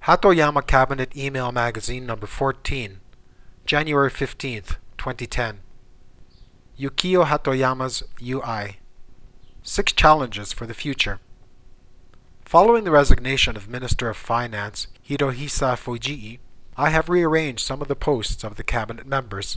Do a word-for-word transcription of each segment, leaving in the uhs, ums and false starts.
Hatoyama Cabinet Email Magazine Number fourteen, January fifteenth, twenty ten. Yukio Hatoyama's U I. Six Challenges for the Future. Following the resignation of Minister of Finance Hirohisa Fujii, I have rearranged some of the posts of the cabinet members.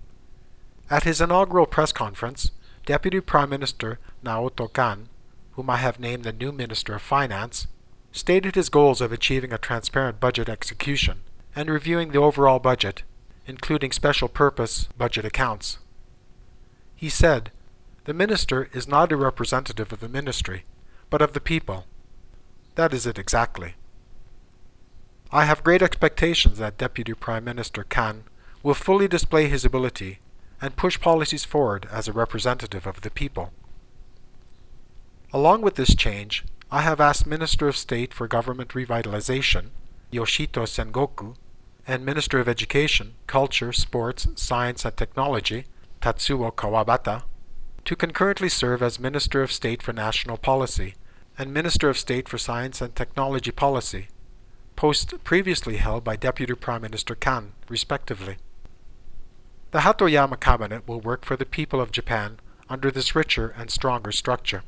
At his inaugural press conference, Deputy Prime Minister Naoto Kan, whom I have named the new Minister of Finance, stated his goals of achieving a transparent budget execution and reviewing the overall budget, including special purpose budget accounts. He said, "The minister is not a representative of the ministry, but of the people." That is it exactly. I have great expectations that Deputy Prime Minister Kan will fully display his ability and push policies forward as a representative of the people. Along with this change, I have asked Minister of State for Government Revitalization, Yoshito Sengoku, and Minister of Education, Culture, Sports, Science and Technology, Tatsuo Kawabata, to concurrently serve as Minister of State for National Policy and Minister of State for Science and Technology Policy, posts previously held by Deputy Prime Minister Kan, respectively. The Hatoyama Cabinet will work for the people of Japan under this richer and stronger structure.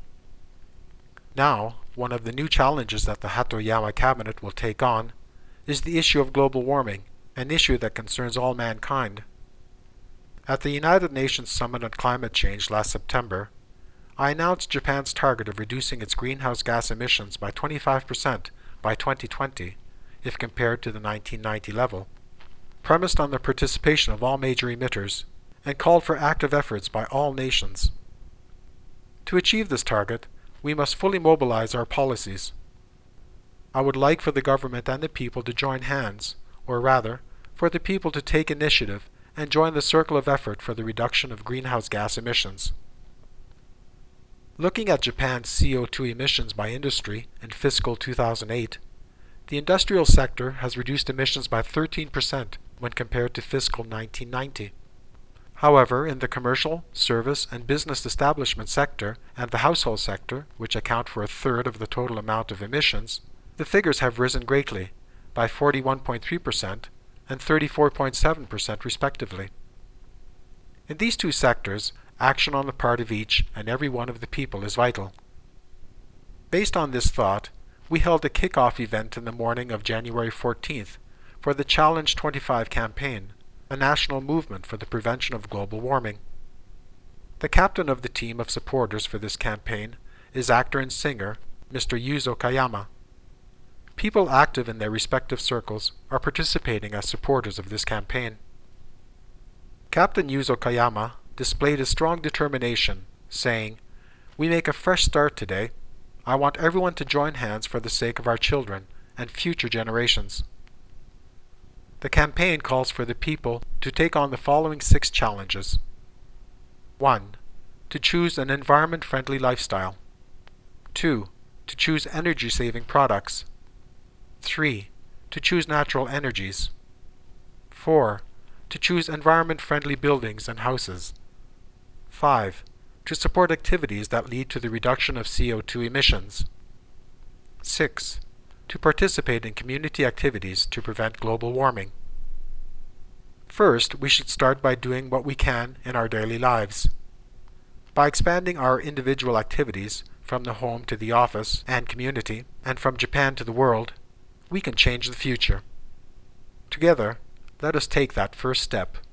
Now, one of the new challenges that the Hatoyama Cabinet will take on is the issue of global warming, an issue that concerns all mankind. At the United Nations Summit on Climate Change last September, I announced Japan's target of reducing its greenhouse gas emissions by twenty-five percent by twenty twenty, if compared to the nineteen ninety level, premised on the participation of all major emitters, and called for active efforts by all nations. To achieve this target, we must fully mobilize our policies. I would like for the government and the people to join hands, or rather, for the people to take initiative and join the circle of effort for the reduction of greenhouse gas emissions. Looking at Japan's C O two emissions by industry in fiscal two thousand eight, the industrial sector has reduced emissions by thirteen percent when compared to fiscal nineteen ninety. However, in the commercial, service, and business establishment sector and the household sector, which account for a third of the total amount of emissions, the figures have risen greatly, by forty-one point three percent and thirty-four point seven percent respectively. In these two sectors, action on the part of each and every one of the people is vital. Based on this thought, we held a kick-off event in the morning of January fourteenth for the Challenge twenty-five campaign, a national movement for the prevention of global warming. The captain of the team of supporters for this campaign is actor and singer Mister Yuzo Kayama. People active in their respective circles are participating as supporters of this campaign. Captain Yuzo Kayama displayed a strong determination, saying, "We make a fresh start today. I want everyone to join hands for the sake of our children and future generations." The campaign calls for the people to take on the following six challenges. one. To choose an environment-friendly lifestyle. two. To choose energy-saving products. three. To choose natural energies. four. To choose environment-friendly buildings and houses. five. To support activities that lead to the reduction of C O two emissions. six. To participate in community activities to prevent global warming. First, we should start by doing what we can in our daily lives. By expanding our individual activities from the home to the office and community, and from Japan to the world, we can change the future. Together, let us take that first step.